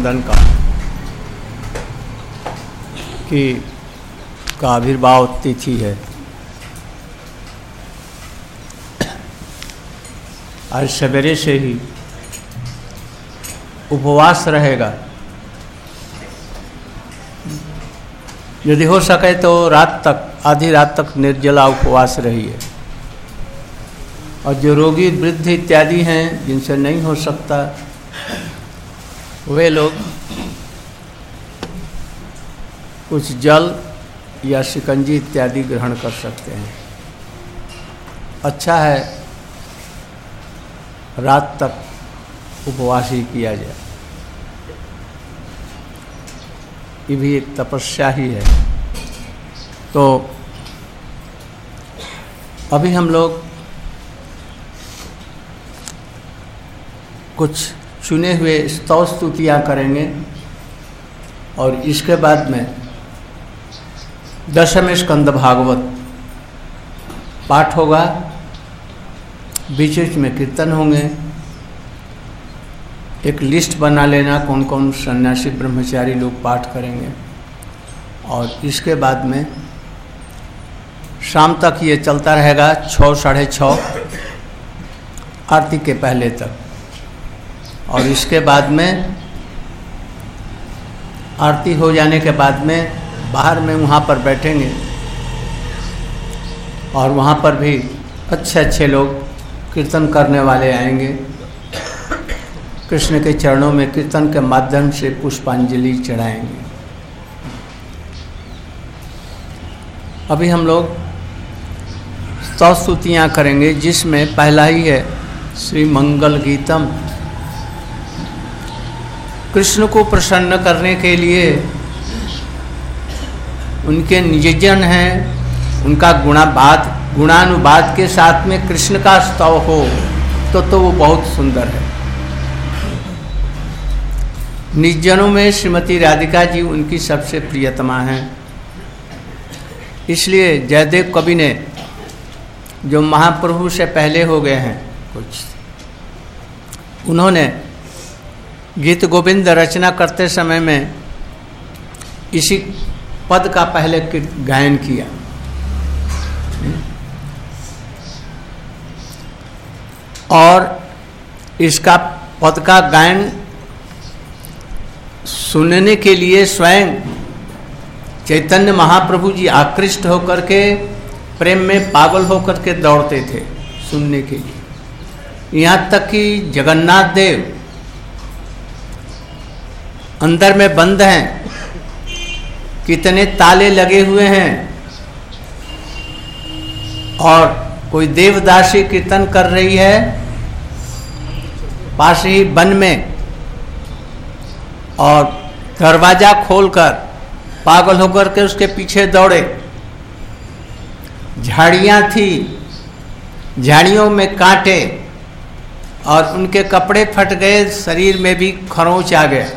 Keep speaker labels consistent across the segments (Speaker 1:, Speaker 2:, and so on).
Speaker 1: स्मरण का आविर्भाव तिथि है। आज सवेरे से ही उपवास रहेगा। यदि हो सके तो रात तक, आधी रात तक निर्जला उपवास रहिए। और जो रोगी, वृद्ध इत्यादि हैं, जिनसे नहीं हो सकता, वे लोग कुछ जल या शिकंजी इत्यादि ग्रहण कर सकते हैं। अच्छा है रात तक उपवास ही किया जाए। ये भी एक तपस्या ही है। तो अभी हम लोग कुछ चुने हुए स्तव स्तुतियाँ करेंगे और इसके बाद में दशम स्कंद भागवत पाठ होगा। बीच बीच में कीर्तन होंगे। एक लिस्ट बना लेना कौन कौन सन्यासी ब्रह्मचारी लोग पाठ करेंगे। और इसके बाद में शाम तक ये चलता रहेगा, 6 साढ़े 6 आरती के पहले तक। और इसके बाद में आरती हो जाने के बाद में बाहर में वहाँ पर बैठेंगे और वहाँ पर भी अच्छे अच्छे लोग कीर्तन करने वाले आएंगे। कृष्ण के चरणों में कीर्तन के माध्यम से पुष्पांजलि चढ़ाएंगे। अभी हम लोग स्तव स्तुतियाँ करेंगे, जिसमें पहला ही है श्री मंगल गीतम। कृष्ण को प्रसन्न करने के लिए उनके निजजन हैं, उनका गुणानुवाद के साथ में कृष्ण का स्तव हो तो वो बहुत सुंदर है। निजजनों में श्रीमती राधिका जी उनकी सबसे प्रियतमा हैं। इसलिए जयदेव कवि ने, जो महाप्रभु से पहले हो गए हैं कुछ, उन्होंने गीत गोविंद रचना करते समय में इसी पद का पहले गायन किया। और इसका पद का गायन सुनने के लिए स्वयं चैतन्य महाप्रभु जी आकृष्ट होकर के, प्रेम में पागल होकर के दौड़ते थे सुनने के लिए। यहाँ तक कि जगन्नाथ देव अंदर में बंद हैं, कितने ताले लगे हुए हैं, और कोई देवदासी कीर्तन कर रही है पास ही वन में, और दरवाजा खोलकर पागल होकर के उसके पीछे दौड़े। झाड़ियाँ थी, झाड़ियों में कांटे, और उनके कपड़े फट गए, शरीर में भी खरोंच आ गया।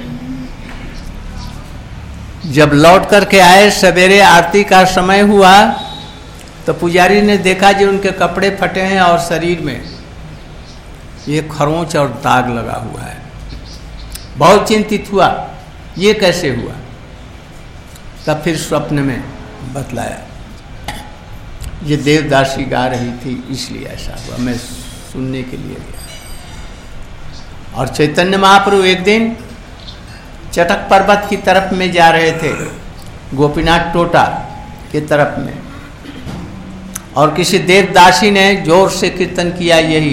Speaker 1: जब लौट करके आए, सवेरे आरती का समय हुआ, तो पुजारी ने देखा जो उनके कपड़े फटे हैं और शरीर में ये खरोंच और दाग लगा हुआ है। बहुत चिंतित हुआ, ये कैसे हुआ। तब फिर स्वप्न में बतलाया, ये देवदासी गा रही थी इसलिए ऐसा हुआ, मैं सुनने के लिए गया। और चैतन्य महाप्रभु एक दिन चटक पर्वत की तरफ में जा रहे थे, गोपीनाथ टोटा की तरफ में, और किसी देवदासी ने जोर से कीर्तन किया यही,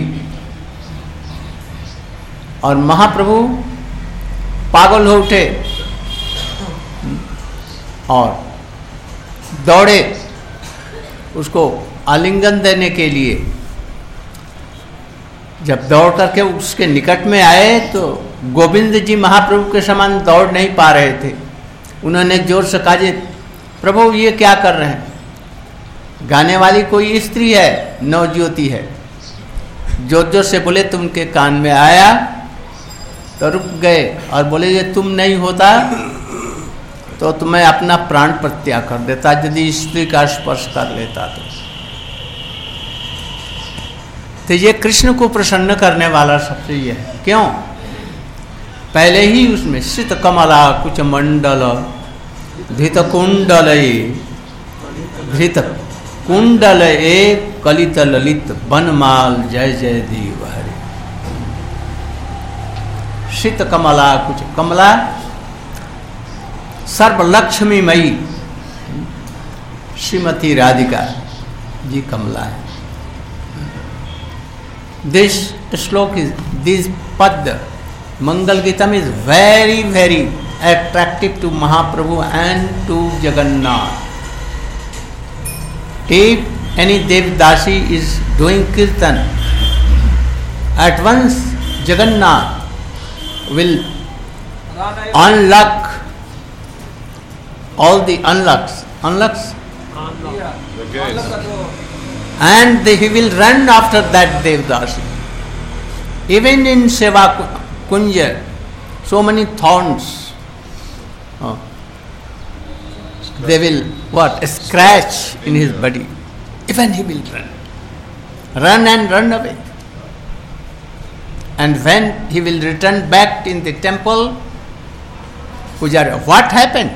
Speaker 1: और महाप्रभु पागल हो उठे और दौड़े उसको आलिंगन देने के लिए। जब दौड़ करके उसके निकट में आए तो गोविंद जी महाप्रभु के समान दौड़ नहीं पा रहे थे। उन्होंने जोर से कहा, जी प्रभु ये क्या कर रहे हैं। गाने वाली कोई स्त्री है, नवज्योति है। जोर जोर से बोले तो उनके कान में आया, तो रुक गए और बोले, ये तुम नहीं होता तो तुम्हें अपना प्राण प्रत्याग कर देता, यदि स्त्री का स्पर्श कर लेता तो ये कृष्ण को प्रसन्न करने वाला सबसे ये है। क्यों? पहले ही उसमें श्रित कमला कुछ मंडल धृत कुंडल धृत कुंडल कलित ललित बनमाल जय जय देव हरे। श्रित कमला कुछ कमला सर्वलक्ष्मीमयी श्रीमती राधिका जी कमला है। दिस श्लोक इज दिस पद मंगल गीतम is very very attractive to Mahaprabhu and to Jagannath. If any Devdasi is doing kirtan, at once Jagannath will unlock all the unlocks, and he will run after that Devdasi. Even in Seva Kunja, so many thorns, they will scratch in his body. Even he will run and run away. And when he will return back in the temple, Pujari, what happened?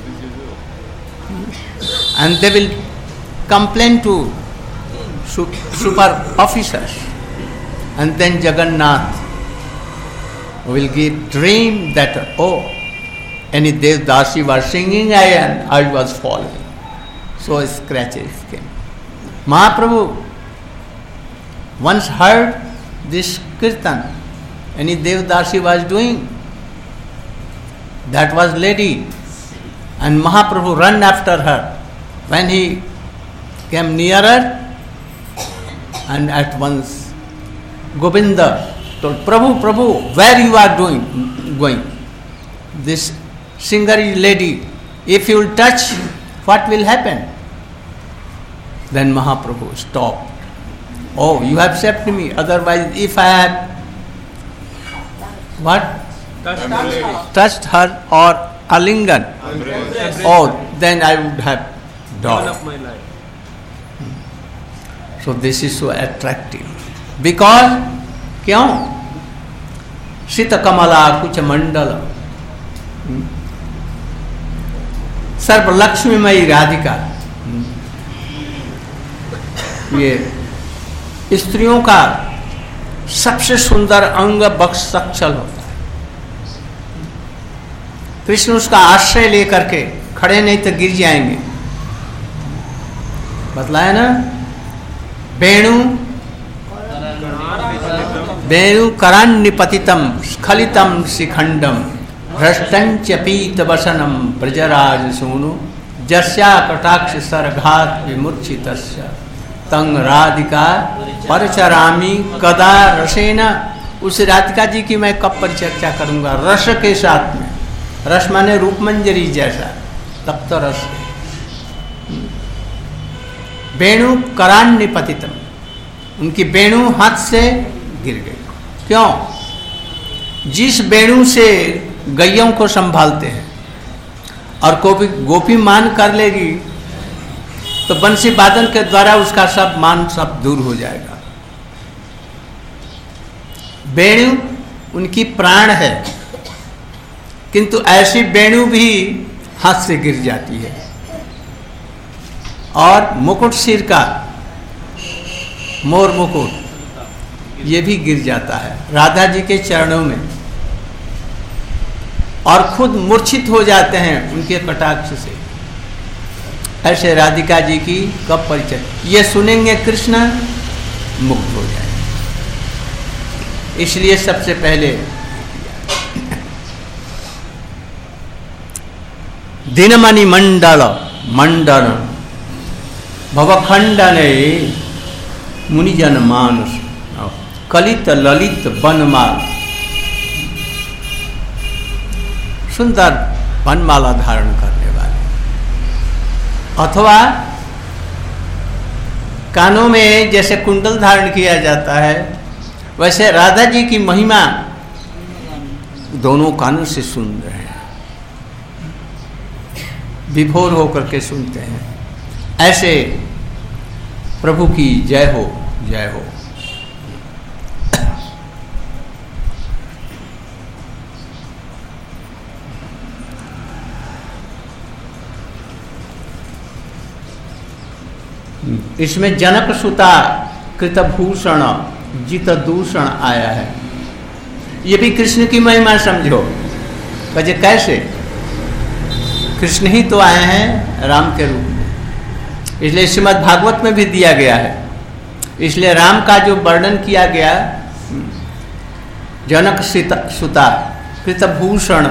Speaker 1: And they will complain to super officers. And then Jagannath will give dream that, any Devdasi was singing and I was falling. So scratches came. Mahaprabhu once heard this kirtan. Any Devdasi was doing. That was lady. And Mahaprabhu ran after her. When he came nearer, and at once Govinda told, Prabhu, where you are going? This singer is lady. If you will touch, what will happen? Then Mahaprabhu stopped. Oh, you have saved me. Otherwise, if I had touched her or alingan, then I would have died. So this is so attractive. Because, क्यों? शीत कमला कुछ मंडल सर्व लक्ष्मीमयी राधिका। ये स्त्रियों का सबसे सुंदर अंग बक्षस्थल होता है। कृष्ण उसका आश्रय लेकर के खड़े नहीं तो गिर जाएंगे। बतलाया ना, वेणु करान्निपतितम स्खलितम शिखंडम भ्रष्टंच पीत वसनम ब्रजराज सूनु जस्या कटाक्ष सरघात विमूर्छितस्य तंग राधिका परचरामी कदा रसेना। उस राधिका जी की मैं कब परिचर्चा करूंगा? रस के साथ में। रस माने रूपमंजरी जैसा, तब तो रस। वेणु करान्निपतितम, उनकी वेणु हाथ से गिर गई। क्यों? जिस वेणु से गैयों को संभालते हैं और गोपी मान कर लेगी तो बंसी वादन के द्वारा उसका सब मान सब दूर हो जाएगा। वेणु उनकी प्राण है, किंतु ऐसी वेणु भी हाथ से गिर जाती है। और मुकुट सिर का, मोर मुकुट, ये भी गिर जाता है राधा जी के चरणों में, और खुद मूर्छित हो जाते हैं उनके कटाक्ष से। ऐसे राधिका जी की कब परिचय? ये सुनेंगे कृष्ण मुक्त हो जाए। इसलिए सबसे पहले दिनमणि मंडल भवखंडने मुनिजन मानस कलित ललित बनमाल, सुंदर बनमाला धारण करने वाले, अथवा कानों में जैसे कुंडल धारण किया जाता है वैसे राधा जी की महिमा दोनों कानों से सुन रहे हैं, विभोर होकर के सुनते हैं। ऐसे प्रभु की जय हो, जय हो। इसमें जनक सुता कृतभूषण जित दूषण आया है। ये भी कृष्ण की महिमा समझो। कहे कैसे? कृष्ण ही तो आए हैं राम के रूप में, इसलिए श्रीमद् भागवत में भी दिया गया है। इसलिए राम का जो वर्णन किया गया, जनक सुता कृतभूषण,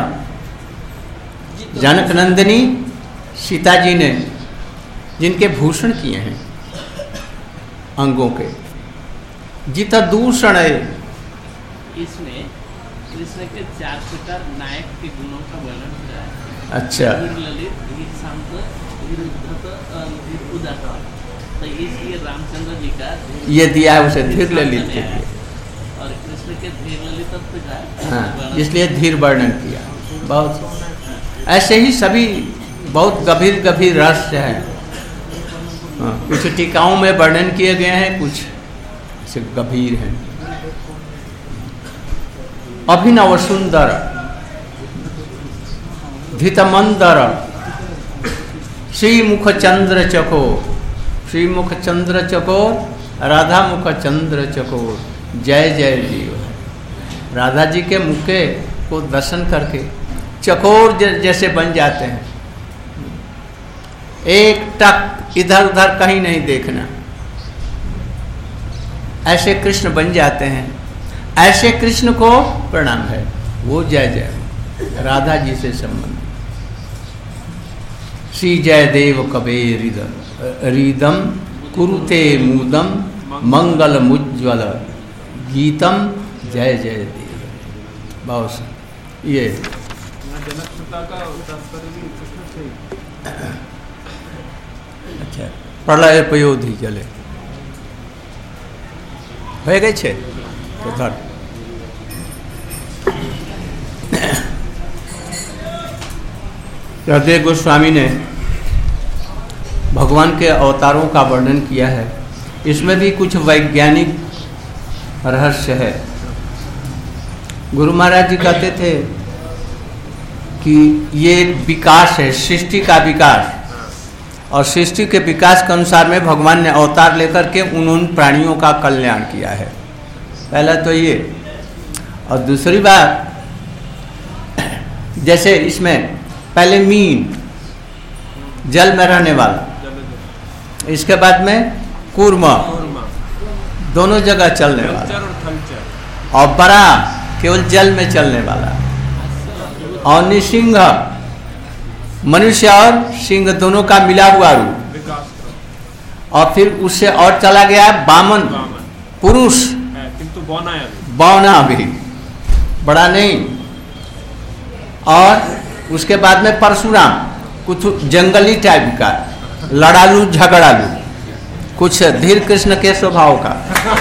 Speaker 1: जनक नंदिनी सीता जी ने जिनके भूषण किए हैं अंगों के, जित दूषण है।
Speaker 2: इसमें कृष्ण के 4 प्रकार नायक के गुणों का वर्णन किया है।
Speaker 1: अच्छा,
Speaker 2: ललित, धीर शांत, धीर उद्धत, धीर उदात। तो इसलिए रामचंद्र जी का
Speaker 1: ये दिया है उसे धीर ललित के लिए,
Speaker 2: और कृष्ण के धीर ललितत्व का
Speaker 1: हाँ, इसलिए धीर वर्णन किया। बहुत ऐसे ही सभी बहुत गंभीर गंभीर रहस्य है। हाँ, कुछ टीकाओं में वर्णन किए गए हैं, कुछ से गंभीर हैं। अभिनव सुंदर धितमंदर श्रीमुख चंद्र चकोर, श्रीमुख चंद्र चकोर, राधा मुख चंद्र चकोर, जय जय देव। राधा जी के मुख को दर्शन करके चकोर जैसे बन जाते हैं, एक टक इधर उधर कहीं नहीं देखना, ऐसे कृष्ण बन जाते हैं। ऐसे कृष्ण को प्रणाम है, वो जय जय राधा जी से संबंध। श्री जय देव कबे रिदम कुरुते मुदम मंगल मुज्ज्वल गीतम जय जय देव। बहुत ये अच्छा, प्रलय पयोधि जले हो गए छे तो धर। हृदय गोस्वामी ने भगवान के अवतारों का वर्णन किया है। इसमें भी कुछ वैज्ञानिक रहस्य है। गुरु महाराज जी कहते थे कि ये एक विकास है, सृष्टि का विकास, और सृष्टि के विकास के अनुसार में भगवान ने अवतार लेकर के उन प्राणियों का कल्याण किया है। पहला तो ये, और दूसरी बात, जैसे इसमें पहले मीन जल में रहने वाला, इसके बाद में कूर्म दोनों जगह चलने वाला, और बड़ा केवल जल में चलने वाला, और निसिंह मनुष्य और सिंह दोनों का मिला हुआ रूप, और फिर उससे और चला गया बामन पुरुष, बौना भी बड़ा नहीं, और उसके बाद में परशुराम कुछ जंगली टाइप का, लड़ालू झगड़ालू, कुछ धीर कृष्ण के स्वभाव का।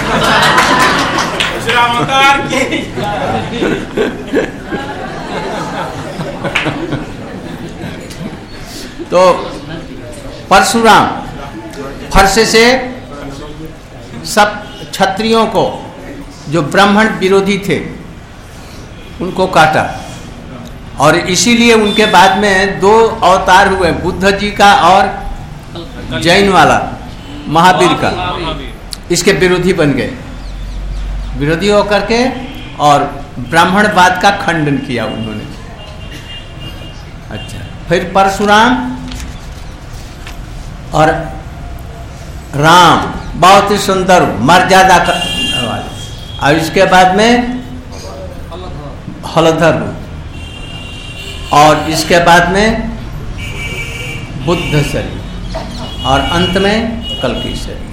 Speaker 1: तो परशुराम फरसे से सब क्षत्रियों को जो ब्राह्मण विरोधी थे उनको काटा, और इसीलिए उनके बाद में 2 अवतार हुए, बुद्ध जी का और जैन वाला महावीर का, इसके विरोधी बन गए, विरोधी होकर के, और ब्राह्मणवाद का खंडन किया उन्होंने। अच्छा, फिर परशुराम और राम बहुत ही सुंदर मर्यादा वाले, और इसके बाद में हलधर, और इसके बाद में बुद्ध शरीर, और अंत में कल्कि शरीर।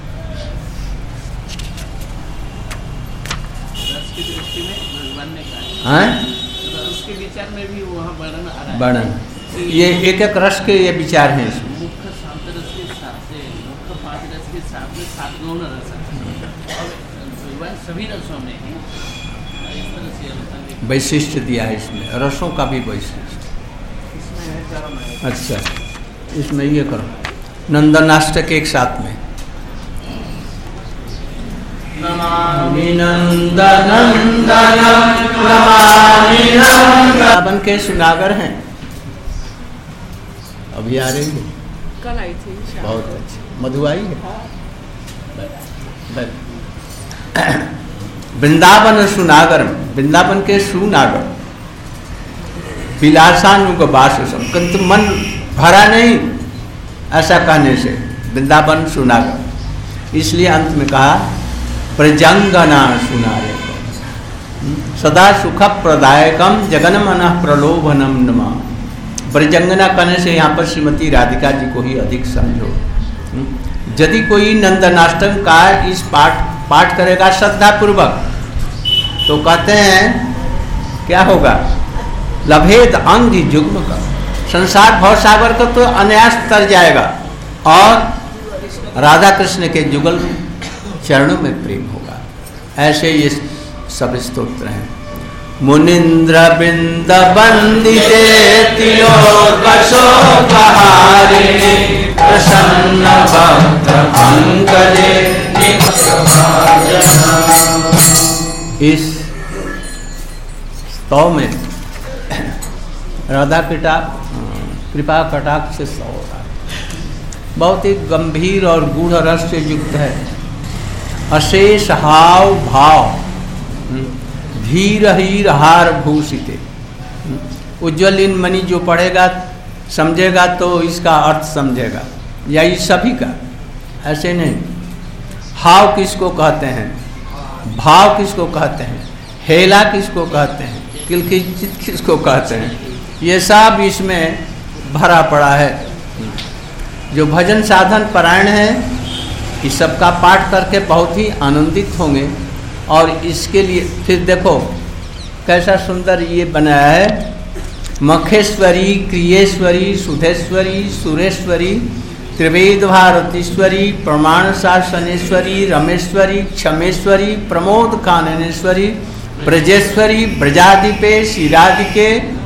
Speaker 2: रस की दृष्टि में भगवान ने कहा, रस के विचार में भी वहाँ वर्णन आ रहा है।
Speaker 1: वर्णन ये एक एक रस के ये विचार हैं इसमें।
Speaker 2: मुख्य शांत रस के साथ से, मुख्य पांच रस के साथ में 7 गौण रस है, और भगवान सभी रसों में ही इस तरह से
Speaker 1: वैशिष्ट दिया है इसमें, रसों का भी वैशिष्ट। अच्छा, इसमें ये करो नंदनाष्टक एक साथ में। नमामि नंदनंदन नमामि नंदन के सुनागर हैं, अभी आ रही है,
Speaker 3: कल आई थी
Speaker 1: बहुत अच्छी। मधुआई है। वृंदावन सुनागर, वृंदावन के सुनागर, विलासानुगवासम, किंतु मन भरा नहीं ऐसा कहने से वृंदावन सुनागर। इसलिए अंत में कहा प्रजंगना सुनारे सदा सुख प्रदायकम जगन्मन प्रलोभनम नमा। प्रजंगना कहने से यहाँ पर श्रीमती राधिका जी को ही अधिक समझो। यदि कोई नंदनाष्टम का इस पाठ करेगा श्रद्धा पूर्वक तो कहते हैं क्या होगा, लभेद अंधि जुग्म का, संसार भवसागर का तो अनायास तर जाएगा और राधा कृष्ण के जुगल चरणों में प्रेम होगा। ऐसे ये सब स्तोत्र हैं। मुनिंद्र बिंद वंदिते तिलोकशोकहारिणे प्रसन्न भक्त पंकजे। इस स्तव में राधा कृपा कटाक्ष से स्तव हो रहा है, बहुत ही गंभीर और गूढ़ रस से युक्त है। अशेष हाव भाव धीर हीर हार भूषिते। उज्ज्वल इन मणि जो पढ़ेगा समझेगा तो इसका अर्थ समझेगा, या इस सभी का, ऐसे नहीं। हाव किसको कहते हैं, भाव किसको कहते हैं, हेला किसको कहते हैं, किलकिचित किसको कहते हैं, ये सब इसमें भरा पड़ा है। जो भजन साधन परायण है इस सब का पाठ करके बहुत ही आनंदित होंगे। और इसके लिए फिर देखो कैसा सुंदर ये बनाया है, मखेश्वरी, क्रियेश्वरी, सुधेश्वरी, सुरेश्वरी, त्रिवेद भारतीश्वरी, प्रमाण शासनेश्वरी, रमेश्वरी, क्षमेश्वरी, प्रमोद काननेश्वरी, ब्रजेश्वरी, ब्रजाधिपे, शिराधिके।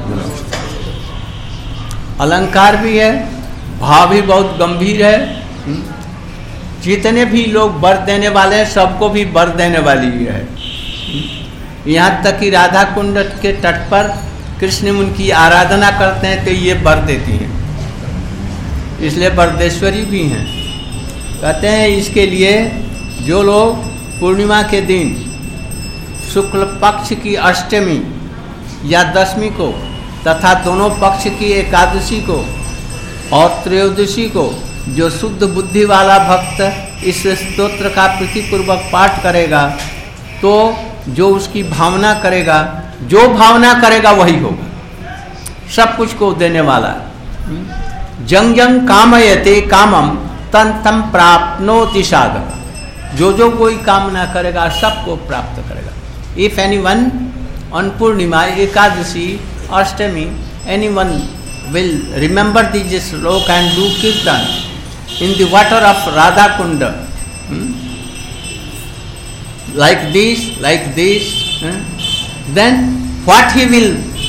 Speaker 1: अलंकार भी है, भाव भी बहुत गंभीर है। जितने भी लोग वर देने वाले हैं सबको भी वर देने वाली है। यहाँ तक कि राधा कुंड के तट पर कृष्ण उनकी आराधना करते हैं तो ये वर देती हैं, इसलिए वरदेश्वरी भी हैं। कहते हैं इसके लिए जो लोग पूर्णिमा के दिन शुक्ल पक्ष की अष्टमी या दशमी को तथा दोनों पक्ष की एकादशी को और त्रयोदशी को जो शुद्ध बुद्धि वाला भक्त इस स्तोत्र का प्रीतिपूर्वक पाठ करेगा तो जो उसकी भावना करेगा, जो भावना करेगा वही होगा, सब कुछ को देने वाला। जंग जंग कामयते कामम तन तम प्राप्नोति साधक। जो जो कोई कामना करेगा सबको प्राप्त करेगा। If anyone on Purnima, Ekadashi, Ashtami, anyone will remember this sloka and do kirtan in the water of Radha Kunda, like this, then what he will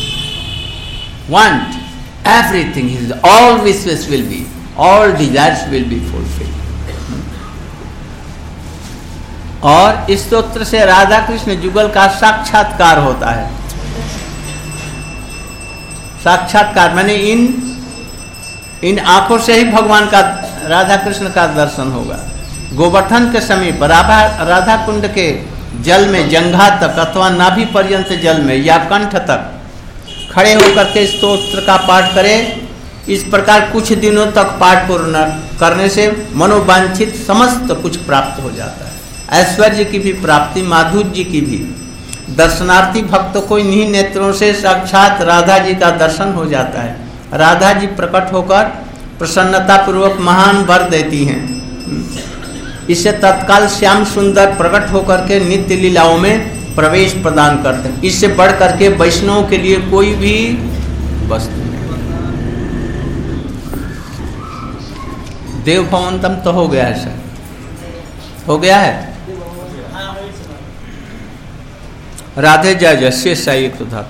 Speaker 1: want, everything, his all wishes will be, all desires will be fulfilled. और इस स्तोत्र से राधा कृष्ण जुगल का साक्षात्कार होता है। साक्षात्कार माने इन आंखों से ही भगवान का, राधा कृष्ण का दर्शन होगा। गोवर्धन के समीप राधा कुंड के जल में जंघा तक अथवा नाभि पर्यंत जल में या कंठ तक खड़े होकर के स्तोत्र का पाठ करें। इस प्रकार कुछ दिनों तक पाठ पूर्ण करने से मनोवांछित समस्त कुछ प्राप्त हो जाता है। ऐश्वर्य की भी प्राप्ति, माधुर्य की भी। दर्शनार्थी भक्तों को इन्हीं नेत्रों से साक्षात राधा जी का दर्शन हो जाता है। राधा जी प्रकट होकर प्रसन्नता पूर्वक महान वर देती हैं। इससे तत्काल श्याम सुंदर प्रकट होकर के नित्य लीलाओं में प्रवेश प्रदान करते हैं। इससे बढ़ करके वैष्णव के लिए कोई भी वस्तु नहीं। देव भवंतम तो हो गया है सर, हो गया है। राधे जय जय शेष साई उधर।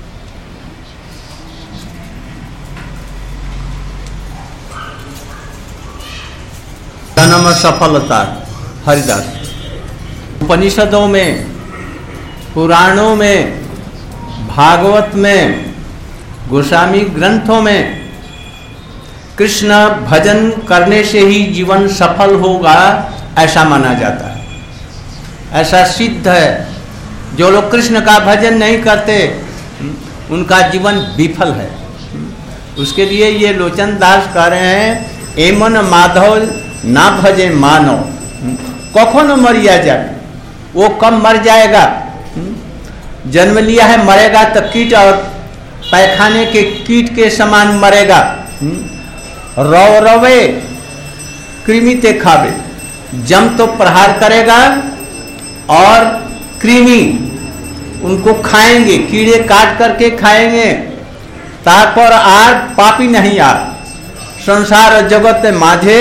Speaker 1: जन्म सफलता हरिदास। उपनिषदों में, पुराणों में, भागवत में, गोस्वामी ग्रंथों में कृष्ण भजन करने से ही जीवन सफल होगा, ऐसा माना जाता है। ऐसा सिद्ध है, जो लोग कृष्ण का भजन नहीं करते उनका जीवन विफल है। उसके लिए ये लोचन दास कह रहे हैं, एमन माधव ना भजे मानव, कखो न मरिया जाए। वो कब मर जाएगा? जन्म लिया है, मरेगा तो कीट और पैखाने के कीट के समान मरेगा। रव रवे कृमि ते खावे, जम तो प्रहार करेगा और कृमि उनको खाएंगे, कीड़े काट करके खाएंगे। तापर आर पापी नहीं आर, संसार जगत माझे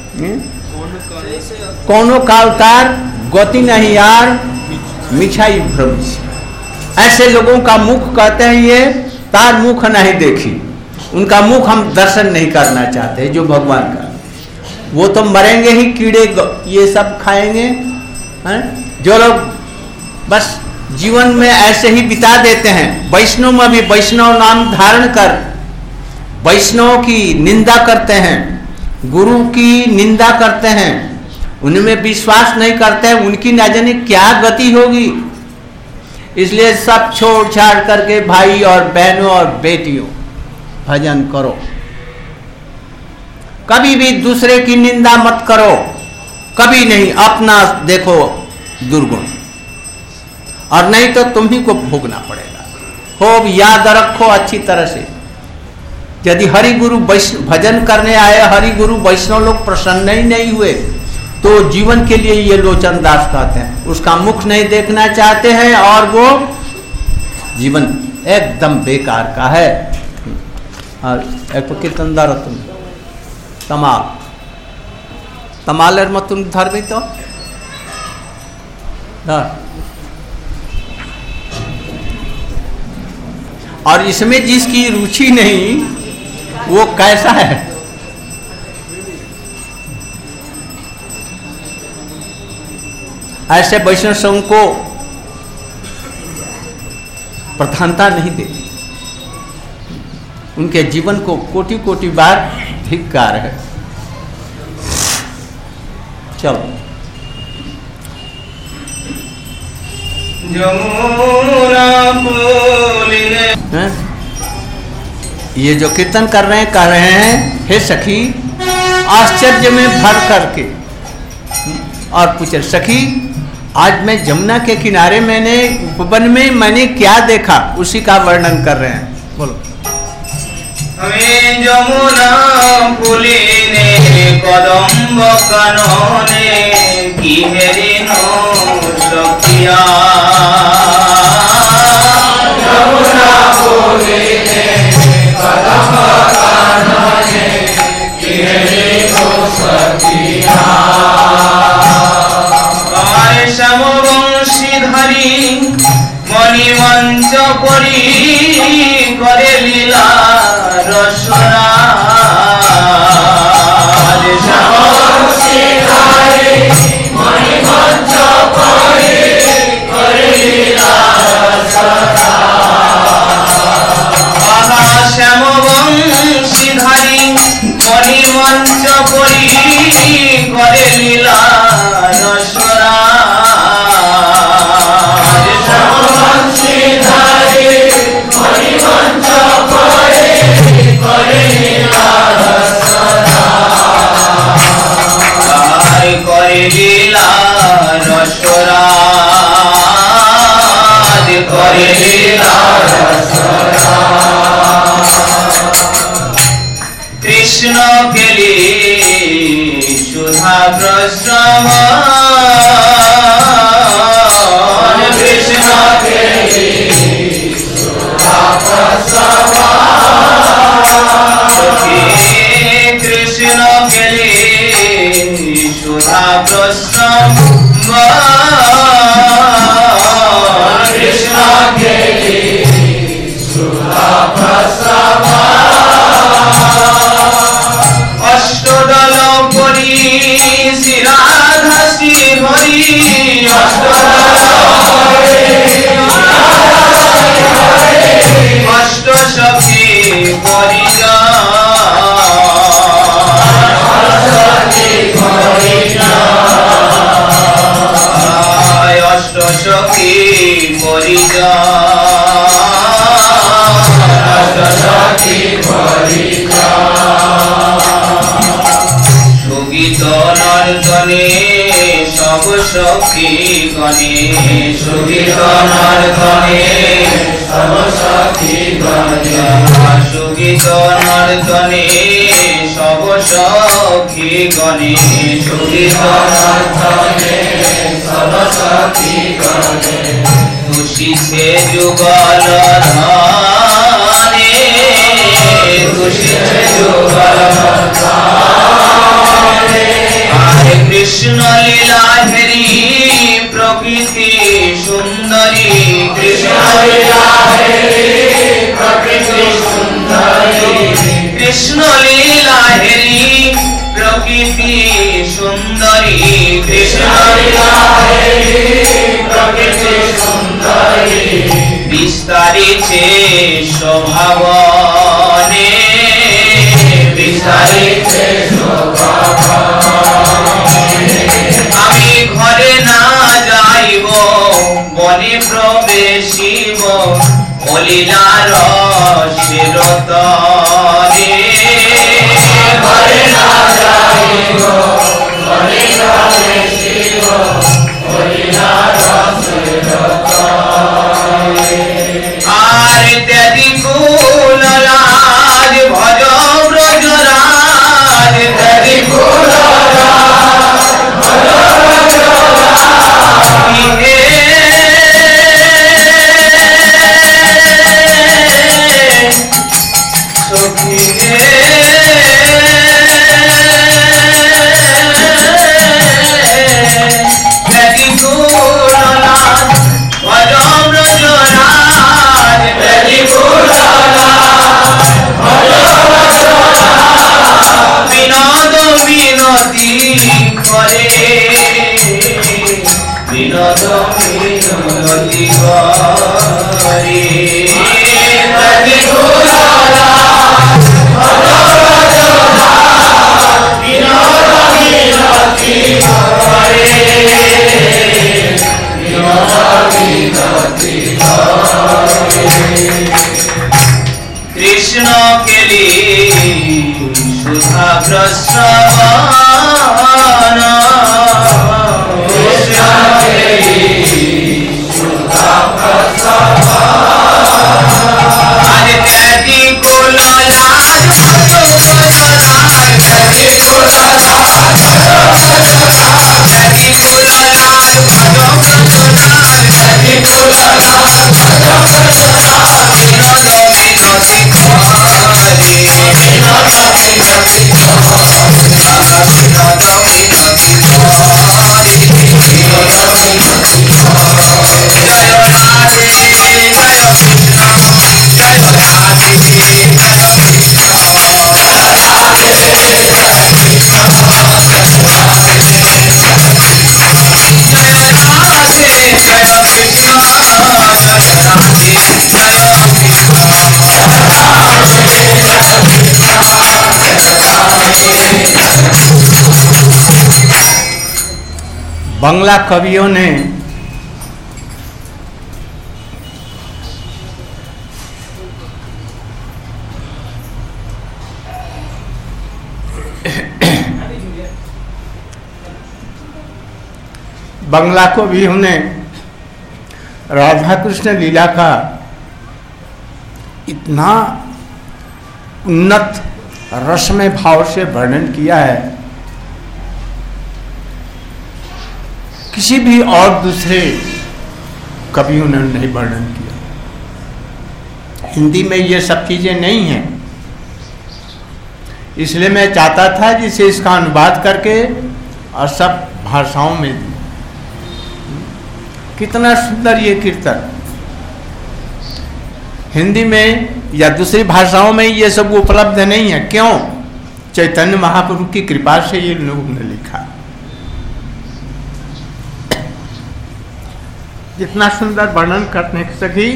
Speaker 1: कोनो का अवतार गति नहीं यार, मिछाई भ्रमिश। ऐसे लोगों का मुख कहते हैं ये तार मुख नहीं देखी, उनका मुख हम दर्शन नहीं करना चाहते। जो भगवान का, वो तो मरेंगे ही, कीड़े ये सब खाएंगे हैं? जो लोग बस जीवन में ऐसे ही बिता देते हैं, वैष्णव में भी वैष्णव नाम धारण कर वैष्णव की निंदा करते हैं, गुरु की निंदा करते हैं, उनमें विश्वास नहीं करते हैं, उनकी न जाने क्या गति होगी। इसलिए सब छोड़ छाड़ करके भाई और बहनों और बेटियों भजन करो। कभी भी दूसरे की निंदा मत करो, कभी नहीं, अपना देखो दुर्गुण, और नहीं तो तुम ही को भोगना पड़ेगा। खूब याद रखो अच्छी तरह से, यदि हरि गुरु भजन करने आए हरि गुरु वैष्णव लोग प्रसन्न ही नहीं हुए तो जीवन के लिए ये लोचन दास कहते हैं उसका मुख नहीं देखना चाहते हैं और वो जीवन एकदम बेकार का है। और एक कीर्तनदार तुम तमाल तमालेर मतुन धरबी तो धर। और इसमें जिसकी रुचि नहीं वो कैसा है? ऐसे वैष्णव संघ को प्रधानता नहीं देती, उनके जीवन को कोटि कोटि बार धिक्कार है। चलो ये जो कीर्तन कर रहे हैं कह रहे हैं, हे सखी आश्चर्य में भर करके, और पूछे सखी आज मैं जमुना के किनारे मैंने उपवन में मैंने क्या देखा, उसी का वर्णन कर रहे हैं। बोलो।
Speaker 3: हमें जमुना पुलिने कदम्ब कानने गिहरिनो सखिया, जमुना पुलिने कदम्ब कानने गिहरिनो सखिया, श्यामवंशीधारी मणिमंच करी करे लीला रसना, श्यामवंशीधारी मणिमंच करी करे लीला रसना, श्यामवंशीधारी मणिमंच करी करे लीला रसना, Hare সখী গণে সুগীত নর্তনে সব সখী গণে সুগীত নর্তনে সব সখী গণে সুগীত নর্তনে সব সখী গণে তুষিছে যুগল ধনে তুষিছে যুগল ধনে আরে কৃষ্ণ লীলা হেরি প্রকৃতি সুন্দরী কৃষ্ণ লীলা হেরি প্রকৃতি সুন্দরী কৃষ্ণ লীলা হেরি প্রকৃতি সুন্দরী কৃষ্ণ লীলা হেরি প্রকৃতি সুন্দরী বিস্তারিছে স্বভাবনে বিস্তারিছে স্বভাবনে আমি ঘরে না যাইব বনে প্রবেশিব অলীলার শিরতরে ঘরে না যাইব বনে প্রবেশিব অলীলার শিরতরে আর ত্যাদি কুলরাজ ভজ ব্রজরাজ ত্যাদি কুলরাজ ভজ ব্রজরাজ সখী হে ত্যাদি কুলরাজ ভজ ব্রজরাজ ত্যাদি কুলরাজ ভজ ব্রজরাজ বিনোদ বিনতি করে বিনোদ বিনতি করে ত্যাদি কুলরাজ ভজ ব্রজরাজ বিনোদ বিনতি করে বিনোদ বিনতি কৃষ্ণ কেলি সুধা প্রশ্রবণ কৃষ্ণ কেলি সুধা প্রশ্রবণ আজ ত্যাদি কুলরাজ ত্যাদি কুলরাজ ত্যাদি কুলরাজ ত্যাদি কুলরাজ বিনোদ বিনতি করে বিনোদ বিনতি করে বিনোদ বিনতি করে বিনোদ বিনতি করে জয় রাধে জয় কৃষ্ণ জয় রাধে জয় কৃষ্ণ রাধে কৃষ্ণ
Speaker 1: बंगला कवियों ने बंगला कवियों ने राधा कृष्ण लीला का इतना उन्नत रसमय भाव से वर्णन किया है, किसी भी और दूसरे कवियों ने नहीं वर्णन किया। हिंदी में ये सब चीजें नहीं हैं, इसलिए मैं चाहता था जिसे इसका अनुवाद करके और सब भाषाओं में दूं। कितना सुंदर ये कीर्तन, हिंदी में या दूसरी भाषाओं में ये सब उपलब्ध नहीं है। क्यों? चैतन्य महाप्रभु की कृपा से ये लोगों ने लिखा। जितना सुंदर वर्णन करने सकी।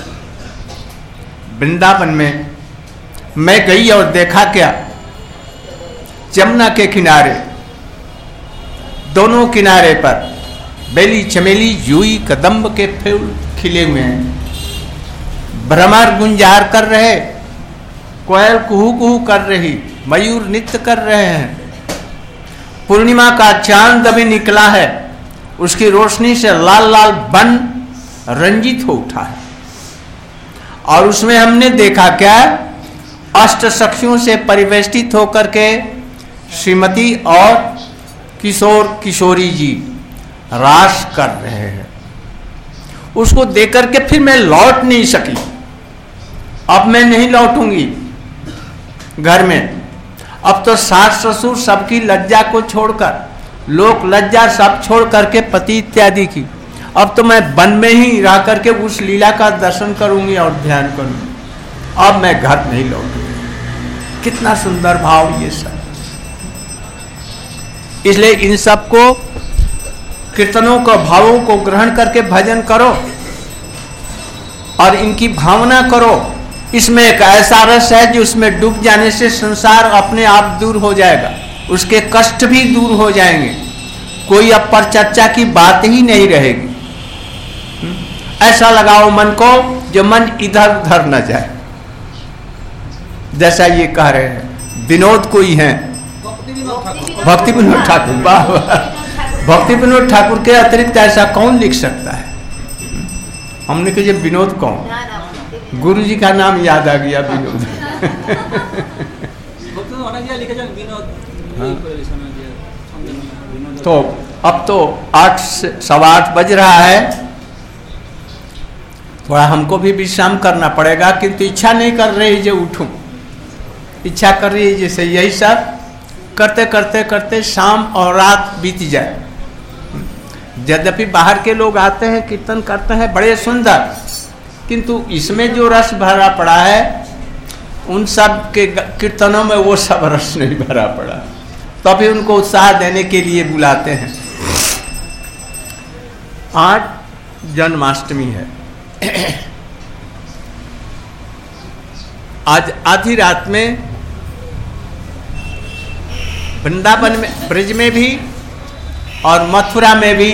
Speaker 1: वृंदावन में मैं गई और देखा क्या, जमुना के किनारे दोनों किनारे पर बेली चमेली जूई कदम्ब के फूल खिले हुए हैं, भ्रमर गुंजार कर रहे, कोयल कुहू कुहू कर रही, मयूर नृत्य कर रहे हैं, पूर्णिमा का चांद अभी निकला है उसकी रोशनी से लाल लाल वन रंजित हो उठा है। और उसमें हमने देखा क्या, अष्ट सखियों से परिवेष्टित होकर के श्रीमती और किशोर किशोरी जी रास कर रहे हैं। उसको देख करके फिर मैं लौट नहीं सकी। अब मैं नहीं लौटूंगी घर में। अब तो सास ससुर सबकी लज्जा को छोड़कर, लोक लज्जा सब छोड़ करके पति इत्यादि की, अब तो मैं वन में ही रह करके उस लीला का दर्शन करूंगी और ध्यान करूंगी। अब मैं घर नहीं लौटूंगी। कितना सुंदर भाव ये सब। इसलिए इन सब को, कीर्तनों को, भावों को ग्रहण करके भजन करो और इनकी भावना करो। इसमें एक ऐसा रस है जो उसमें डूब जाने से संसार अपने आप दूर हो जाएगा, उसके कष्ट भी दूर हो जाएंगे, कोई अब पर चर्चा की बात ही नहीं रहेगी। ऐसा लगाओ मन को जो मन इधर उधर न जाए। जैसा ये कह रहे हैं विनोद कोई है, भक्ति विनोद ठाकुर। वाह, भक्ति विनोद ठाकुर के अतिरिक्त ऐसा कौन लिख सकता है? हमने कहा विनोद कौन? गुरु जी का नाम याद आ गया, विनोद। तो अब तो 8 सवा 8 बज रहा है, थोड़ा हमको भी विश्राम करना पड़ेगा, किंतु इच्छा नहीं कर रही जो उठूं। इच्छा कर रही है जैसे यही सब करते करते करते शाम और रात बीत जाए। यद्यपि बाहर के लोग आते हैं, कीर्तन करते हैं, बड़े सुंदर, किंतु इसमें जो रस भरा पड़ा है उन सब के कीर्तनों में वो सब रस नहीं भरा पड़ा। तभी उनको उत्साह देने के लिए बुलाते हैं। आज जन्माष्टमी है। आज आधी रात में वृंदावन में, ब्रज में भी और मथुरा में भी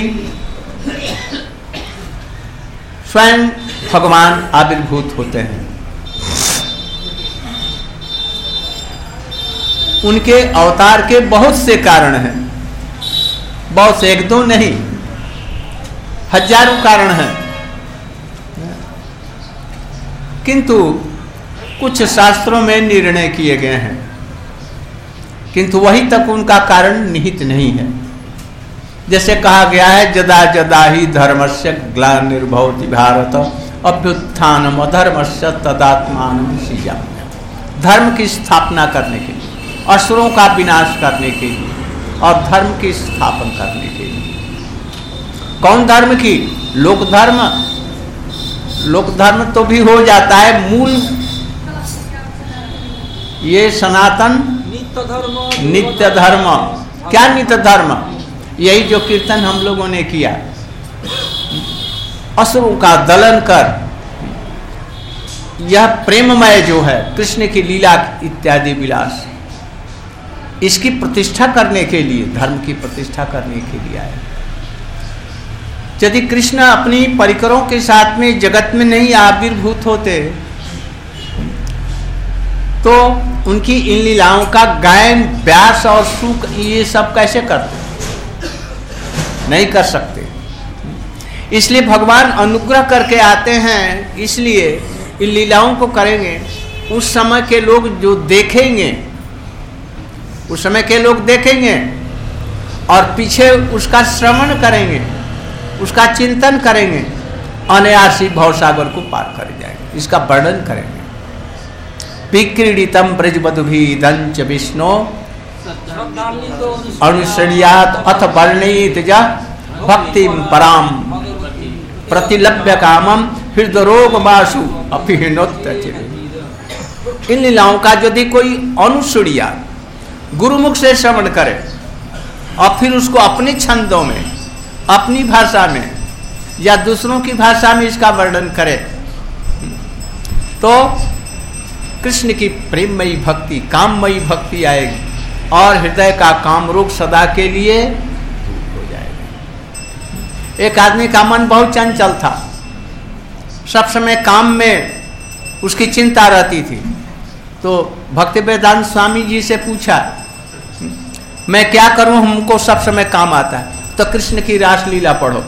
Speaker 1: स्वयं भगवान आविर्भूत होते हैं। उनके अवतार के बहुत से कारण हैं, बहुत से, एक दो नहीं, हजारों कारण हैं। किंतु कुछ शास्त्रों में निर्णय किए गए हैं, किंतु वहीं तक उनका कारण निहित नहीं है। जैसे कहा गया है, जदा जदा ही धर्मस्य ग्लानिर्भवति भारत अभ्युत्थानम अधर्मस्य तदात्मानं सृजाम्यहम्। धर्म की स्थापना करने के लिए, असुरों का विनाश करने के लिए और धर्म की स्थापना करने के लिए। कौन धर्म की? लोक धर्म। लोक धर्म तो भी हो जाता है, मूल ये सनातन नित्य धर्म। क्या नित्य धर्म? यही जो कीर्तन हम लोगों ने किया, असुरों का दलन कर, यह प्रेममय जो है कृष्ण की लीला इत्यादि विलास, इसकी प्रतिष्ठा करने के लिए, धर्म की प्रतिष्ठा करने के लिए आया। यदि कृष्ण अपनी परिकरों के साथ में जगत में नहीं आविर्भूत होते तो उनकी इन लीलाओं का गायन, व्यास और सुख ये सब कैसे करते? नहीं कर सकते। इसलिए भगवान अनुग्रह करके आते हैं, इसलिए इन लीलाओं को करेंगे। उस समय के लोग जो देखेंगे, उस समय के लोग देखेंगे और पीछे उसका श्रवण करेंगे, उसका चिंतन करेंगे, अनायासी भवसागर को पार कर जाएंगे। इसका वर्णन करेंगे। विक्रीडितम ब्रजवधुभिदंच विष्णु अनुश्रयात अथ वर्णयित ज भक्तिम पराम प्रतिलभ्य कामम हृदरोग मासु अपिहिनोत्य। इन लीलाओं का यदि कोई अनुश्रया गुरुमुख से श्रवण करे और फिर उसको अपने छंदों में, अपनी भाषा में या दूसरों की भाषा में इसका वर्णन करे तो कृष्ण की प्रेममयी भक्ति, काममयी भक्ति आएगी और हृदय का काम रोग सदा के लिए दूर हो जाएगा। एक आदमी का मन बहुत चंचल था, सब समय काम में उसकी चिंता रहती थी। तो भक्ति वेदांत स्वामी जी से पूछा, मैं क्या करूं, हमको सब समय काम आता है। तो कृष्ण की रासलीला पढ़ो।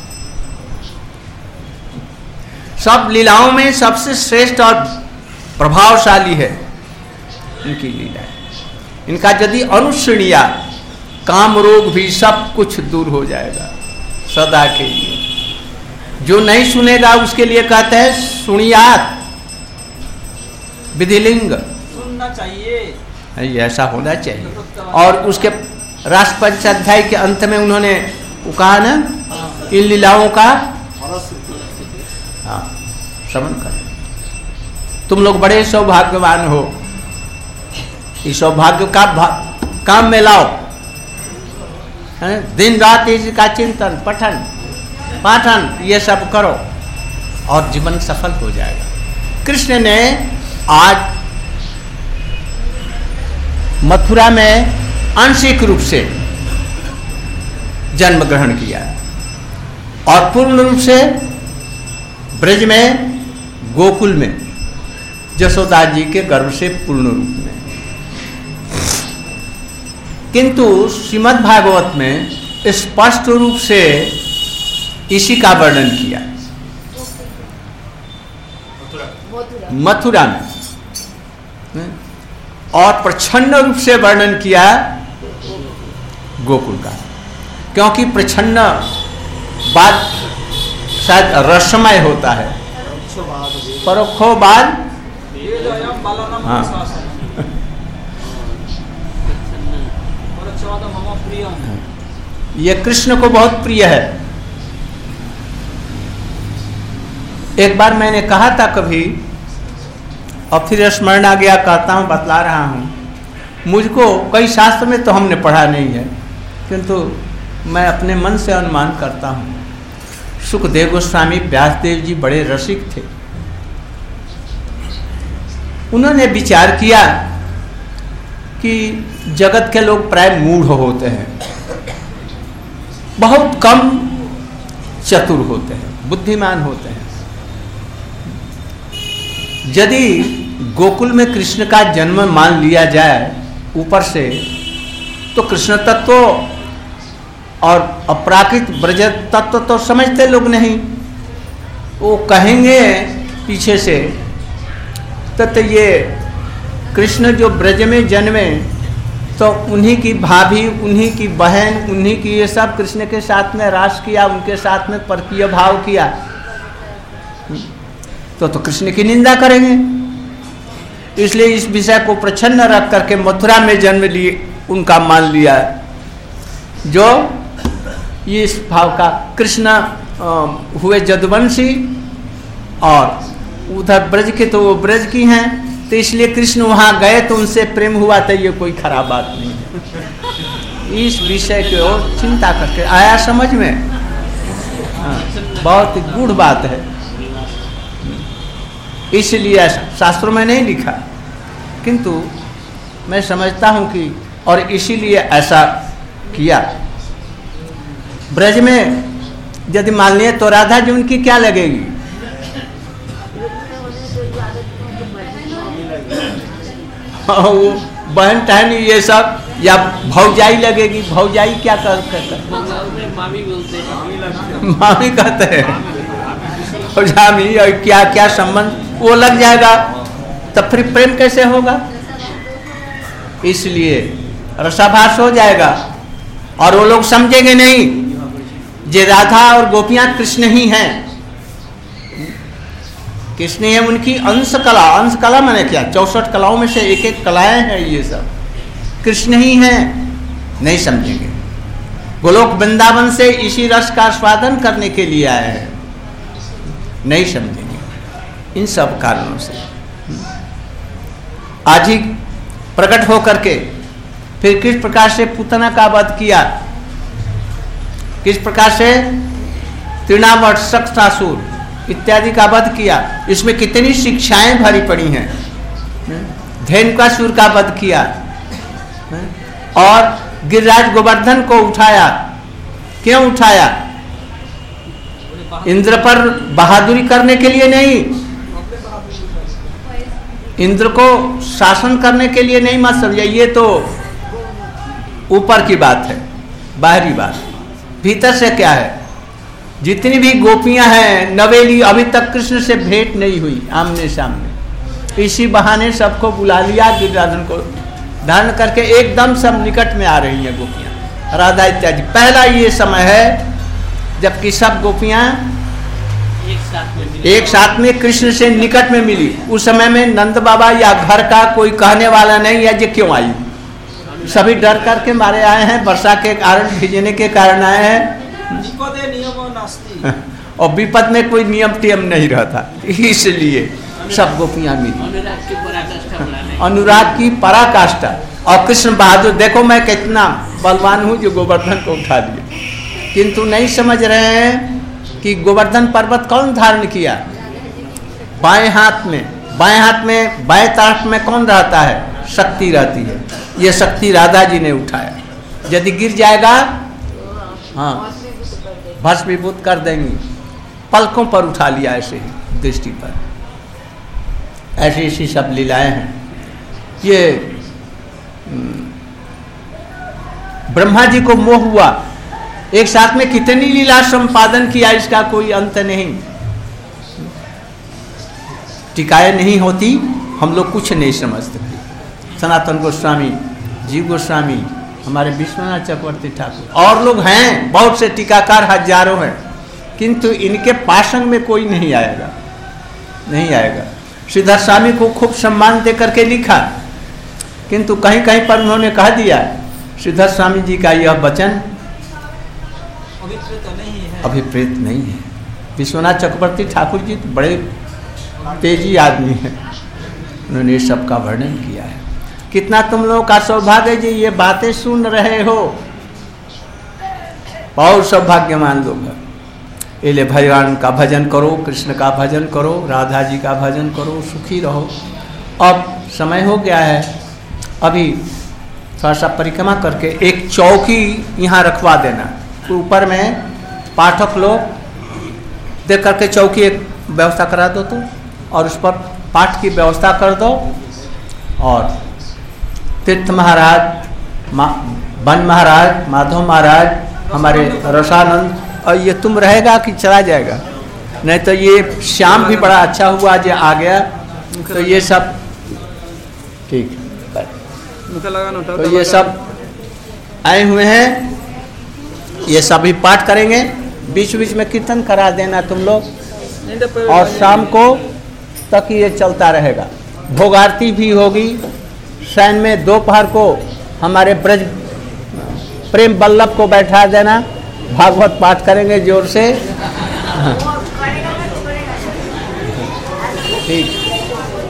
Speaker 1: सब लीलाओं में सबसे श्रेष्ठ और प्रभावशाली है इनकी लीला। इनका यदि अनुसरणीया काम रोग भी सब कुछ दूर हो जाएगा सदा के लिए। जो नहीं सुनेगा उसके लिए कहते हैं सुनियात, विधिलिंग,
Speaker 4: सुनना चाहिए,
Speaker 1: ऐसा होना चाहिए। और उसके रास पंचाध्याय के अंत में उन्होंने वो कहा ना, इन लीलाओं का हाँ श्रवण करें। तुम लोग बड़े सौभाग्यवान हो, इस सौभाग्य का काम में लाओ, दिन रात इसका चिंतन पठन पाठन ये सब करो और जीवन सफल हो जाएगा। कृष्ण ने आज मथुरा में आंशिक रूप से जन्म ग्रहण किया और पूर्ण रूप से ब्रज में गोकुल में यशोदा जी के गर्भ से पूर्ण रूप में। किंतु श्रीमद् भागवत में स्पष्ट रूप से इसी का वर्णन किया मथुरा में, और प्रच्छन्न रूप से वर्णन किया गोकुल का, क्योंकि प्रच्छन्न बाद शायद रसमय होता है, परोक्षो बाद हाँ ये कृष्ण को बहुत प्रिय है। एक बार मैंने कहा था कभी, और फिर स्मरण आ गया, कहता हूँ, बतला रहा हूँ। मुझको कई शास्त्र में तो हमने पढ़ा नहीं है, किंतु मैं अपने मन से अनुमान करता हूँ। सुखदेव गोस्वामी व्यासदेव जी बड़े रसिक थे। उन्होंने विचार किया कि जगत के लोग प्राय मूढ़ होते हैं, बहुत कम चतुर होते हैं, बुद्धिमान होते हैं। यदि गोकुल में कृष्ण का जन्म मान लिया जाए ऊपर से, तो कृष्ण तत्व और अपराकृत ब्रज तत्व तो समझते लोग नहीं। वो कहेंगे पीछे से तो ये कृष्ण जो ब्रज में जन्मे तो उन्हीं की भाभी, उन्हीं की बहन, उन्हीं की ये सब कृष्ण के साथ में रास किया, उनके साथ में परकीय भाव किया, तो कृष्ण की निंदा करेंगे। इसलिए इस विषय को प्रच्छन्न रख करके मथुरा में जन्म लिए उनका मान लिया, जो ये इस भाव का कृष्ण हुए जदुवंशी और उधर ब्रज के तो वो ब्रज की हैं, तो इसलिए कृष्ण वहाँ गए तो उनसे प्रेम हुआ, तो ये कोई खराब बात नहीं है। इस विषय की ओर चिंता करके आया समझ में, बहुत गूढ़ बात है, इसलिए शास्त्रों में नहीं लिखा, किंतु मैं समझता हूँ कि और इसीलिए ऐसा किया। ब्रज में यदि मान लिए तो राधा जी उनकी क्या लगेगी? वो बहन टहन ये सब, या भौजाई लगेगी। भौजाई क्या कहते हैं?
Speaker 2: मामी बोलते हैं,
Speaker 1: मामी कहते हैं, भौजामी, और क्या क्या संबंध वो लग जाएगा, तब फिर प्रेम कैसे होगा? इसलिए रसाभास हो जाएगा और वो लोग समझेंगे नहीं जे राधा और गोपियां कृष्ण ही हैं। कृष्ण है उनकी अंश कला। अंश कला माने क्या? 64 कलाओं में से एक एक कलाएं हैं, ये सब कृष्ण ही हैं, नहीं समझेंगे। गोलोक वृंदावन से इसी रस का स्वादन करने के लिए आए हैं, नहीं समझेंगे। इन सब कारणों से आज ही प्रकट होकर के फिर किस प्रकार से पूतना का वध किया, किस प्रकार से तृणावर्त सक्तासुर इत्यादि का वध किया, इसमें कितनी शिक्षाएं भरी पड़ी हैं। धेनुकासुर का वध किया और गिरिराज गोवर्धन को उठाया। क्यों उठाया? इंद्र पर बहादुरी करने के लिए नहीं, इंद्र को शासन करने के लिए नहीं, मत समझिए। ये तो ऊपर की बात है, बाहरी बात। भीतर से क्या है? जितनी भी गोपियां हैं नवेली, अभी तक कृष्ण से भेंट नहीं हुई आमने सामने, इसी बहाने सबको बुला लिया गिरिराधन को धारण करके एकदम सब निकट में आ रही हैं गोपियां, राधा इत्यादि। पहला ये समय है जबकि सब गोपियां एक साथ में कृष्ण से निकट में मिली। उस समय में नंद बाबा या घर का कोई कहने वाला नहीं है जो क्यों आई, सभी डर करके मारे आए हैं, वर्षा के कारण, भीजने के कारण आए हैं। और विपद में कोई नियम टियम नहीं रहता, इसलिए सब गोपियां मिली। अनुराग की पराकाष्ठा। और कृष्ण बहादुर, देखो मैं कितना बलवान हूँ जो गोवर्धन को उठा दिया, किंतु नहीं समझ रहे हैं कि गोवर्धन पर्वत कौन धारण किया? बाएं हाथ में, बाएं तरफ में कौन रहता है? शक्ति रहती है। ये शक्ति राधा जी ने उठाया। यदि गिर जाएगा, हाँ, भस्मीभूत कर देंगी। पलकों पर उठा लिया, ऐसे ही दृष्टि पर। ऐसी ऐसी सब लीलाएं हैं। ये ब्रह्मा जी को मोह हुआ, एक साथ में कितनी लीला संपादन किया, इसका कोई अंत नहीं। टिकाए नहीं होती, हम लोग कुछ नहीं समझते। सनातन गोस्वामी, जीव गोस्वामी, हमारे विश्वनाथ चक्रवर्ती ठाकुर और लोग हैं, बहुत से टीकाकार हजारों हैं, किंतु इनके पासंग में कोई नहीं आएगा, नहीं आएगा। श्रीधर स्वामी को खूब सम्मान दे करके लिखा, किंतु कहीं कहीं पर उन्होंने कह दिया श्रीधर स्वामी जी का यह वचन अभिप्रेत नहीं है। विश्वनाथ चक्रवर्ती ठाकुर जी तो बड़े तेजी आदमी हैं, उन्होंने सब का वर्णन किया है। कितना तुम लोगों का सौभाग्य जी, ये बातें सुन रहे हो, बहुत सौभाग्यमान लोग हैं। इसलिए भगवान का भजन करो, कृष्ण का भजन करो, राधा जी का भजन करो, सुखी रहो। अब समय हो गया है, अभी थोड़ा सा परिक्रमा करके एक चौकी यहाँ रखवा देना, ऊपर में पाठक लोग देख करके चौकी एक व्यवस्था करा दो तो, और उस पर पाठ की व्यवस्था कर दो। और तीर्थ महाराज, वन महाराज, माधव महाराज, हमारे रसानंद, और ये तुम रहेगा कि चला जाएगा? नहीं तो ये श्याम भी बड़ा अच्छा हुआ जो आ गया, तो ये सब ठीक है। तो ये सब आए हुए हैं, ये सभी पाठ करेंगे। बीच बीच में कीर्तन करा देना तुम लोग, और शाम को तक ये चलता रहेगा। भोग आरती भी होगी। शयन में दोपहर को हमारे ब्रज प्रेम वल्लभ को बैठा देना, भागवत पाठ करेंगे जोर से। ठीक।